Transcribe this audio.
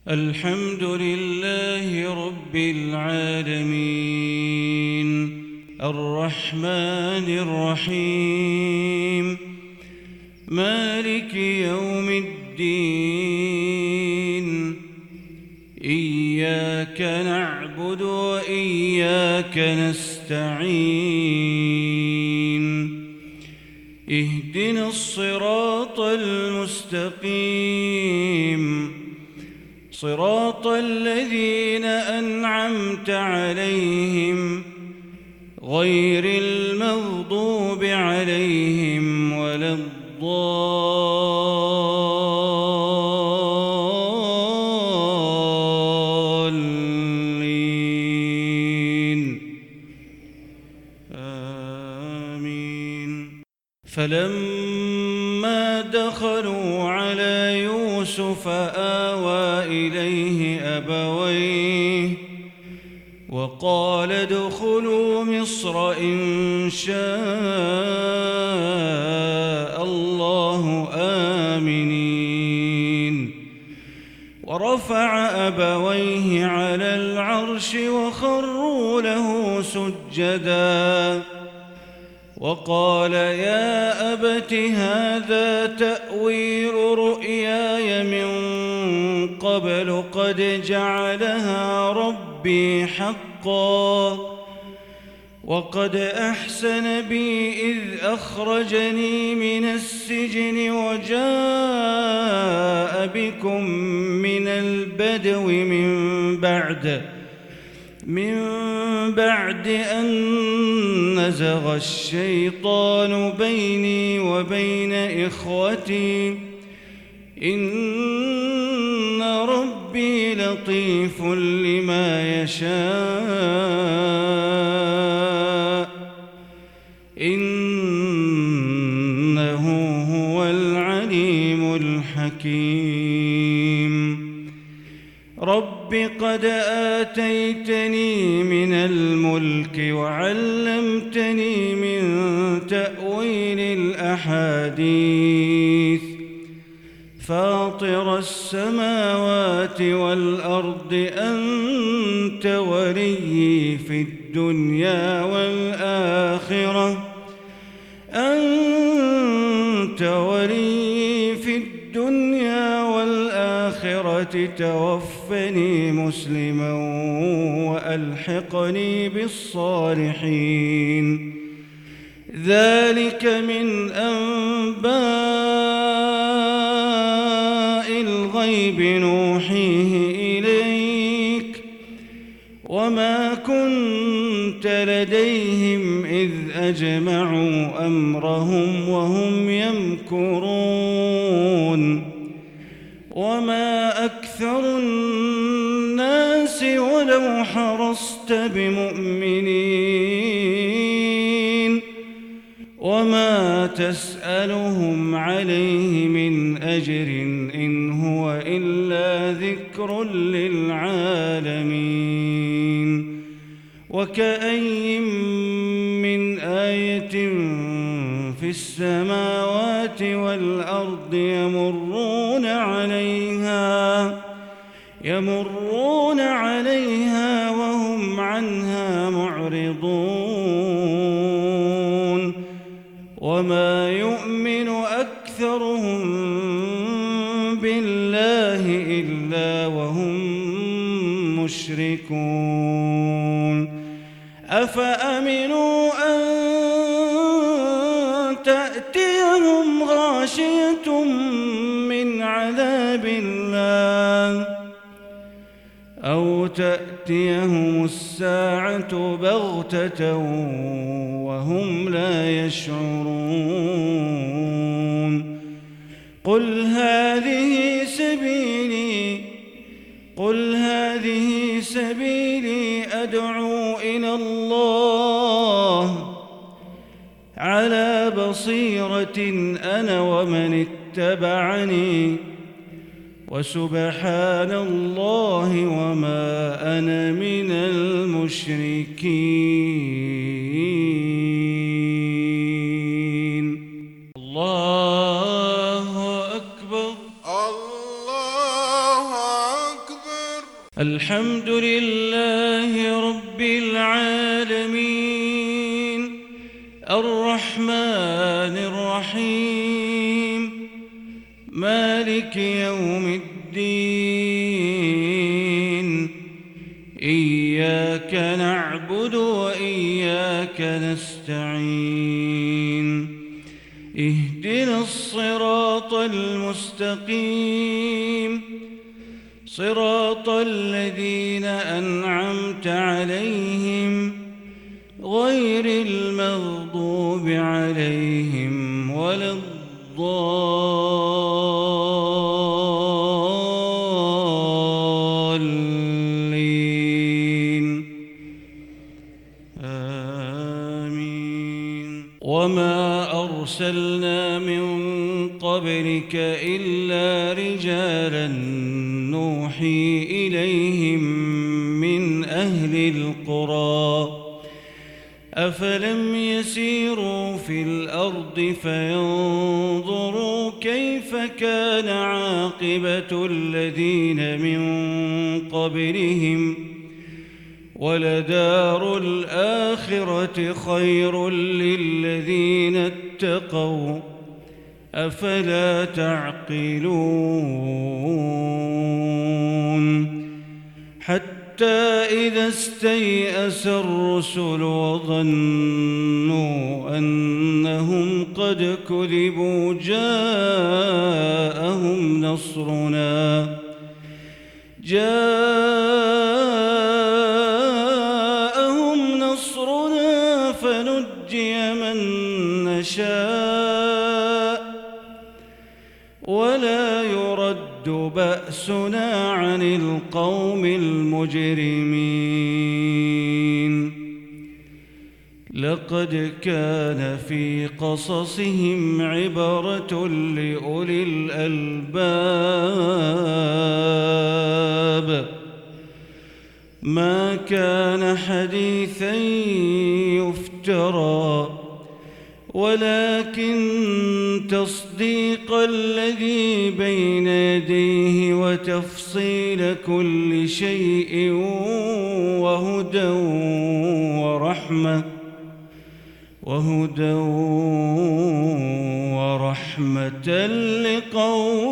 الحمد لله رب العالمين الرحمن الرحيم مالك يوم الدين إياك نعبد وإياك نستعين اهدنا الصراط المستقيم صراط الذين أنعمت عليهم غير المغضوب عليهم ولا الضالين آمين. فلما دخلوا على يوسف آوى إليه أبويه وقال ادخلوا مصر إن شاء الله آمنين. ورفع أبويه على العرش وخروا له سجدا وقال يا أبت هذا تأويل رؤياي من قبل قد جعلها ربي حقا وقد أحسن بي إذ أخرجني من السجن وجاء بكم من البدو من بعد أن نزغ الشيطان بيني وبين إخوتي إن ربي لطيف لما يشاء إنه هو العليم الحكيم. رب قد آتيتني من الملك وعلمتني من تأويل الأحاديث فاطر السماوات والأرض أنت وليي في الدنيا والآخرة توفني مسلما وألحقني بالصالحين. ذلك من أنباء الغيب نوحيه إليك وما كنت لديهم إذ أجمعوا أمرهم وهم يمكرون. وما أكثر الناس ولو حرصت بمؤمنين وما تسألهم عليه من أجر إن هو إلا ذكر للعالمين. وكأين من آية في السماوات والأرض يمرون عليها وهم عنها معرضون. وما يؤمن أكثرهم بالله إلا وهم مشركون. أفأمنوا أن تأتيهم غاشية من عذاب الله أو تأتيهم الساعة بغتة وهم لا يشعرون. قل هذه سبيلي أدعو إلى الله على بصيرة أنا ومن اتبعني وسبحان الله وما أنا من المشركين. الله أكبر. الله أكبر. الحمد لله رب العالمين الرحمن الرحيم مالك يوم الدين إياك نعبد وإياك نستعين اهدنا الصراط المستقيم صراط الذين أنعمت عليهم غير المغضوب عليهم ولا الضالين آمين. وما أرسلنا من قبلك إلا رجالا نوحي إليهم من أهل القرى أفلم يسيروا في الأرض فينظروا كيف كان عاقبة الذين من قبلهم ولدار الآخرة خير للذين اتقوا أفلا تعقلون حتى إذا استيأس الرسل وظنوا أنهم قد كذبوا جاءهم نصرنا فنجي من نشاء ولا يرد بأسنا عن القوم المجرمين. لقد كان في قصصهم عبرة لأولي الألباب ما كان حديثا يفترى ولكن تصديق الذي بين يديه وتفصيل كل شيء وهدى ورحمة لقوم